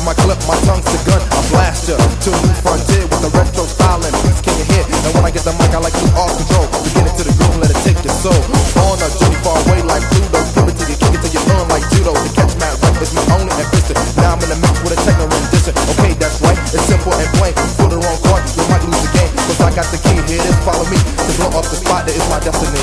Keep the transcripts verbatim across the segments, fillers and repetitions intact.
my clip, my tongue's the gun. I blast ya to a new frontier with the retro style and beats can you hear? And when I get the mic, I like to off control. Begin it to the groove and let it take your soul. On a journey far away like Pluto, give it to you, kick it till you learn like judo. To catch mad rap is my only ambition. Now I'm in the mix with a techno rendition. Okay, that's right, it's simple and plain. Put it on court, you might lose the game. Cause I got the key, here it is, follow me. To blow up the spot, that is my destiny.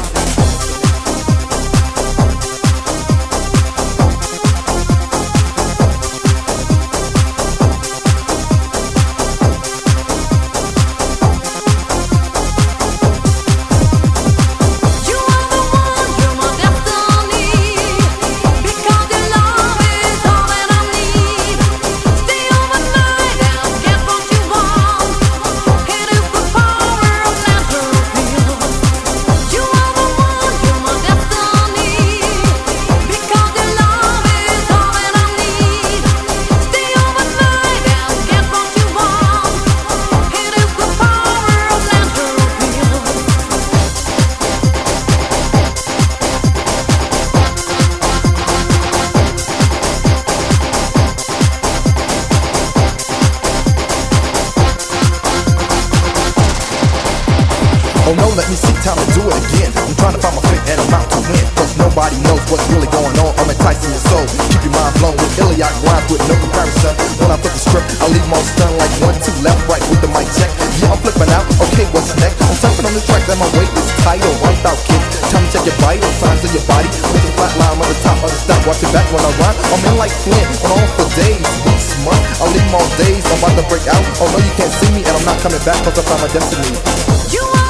Oh no, let me see, time to do it again. I'm trying to find my fit and I'm out to win. Cause nobody knows what's really going on. I'm enticing your soul, keep your mind blown with Iliad rhymes with no comparison. When I flip the script, I leave them all stunned like one, two, left, right with the mic check. Yeah, I'm flipping out, okay, what's next? I'm surfing on the track that my weight is tight. Or wiped out, kid. Time to check your vital signs of your body. Put your flat line on the top of the stop. Watch your back when I rhyme. I'm in like Flint, on on for days, weeks, months. I leave them all days, I'm about to break out. Oh no, you can't see me and I'm not coming back cause I found my destiny. You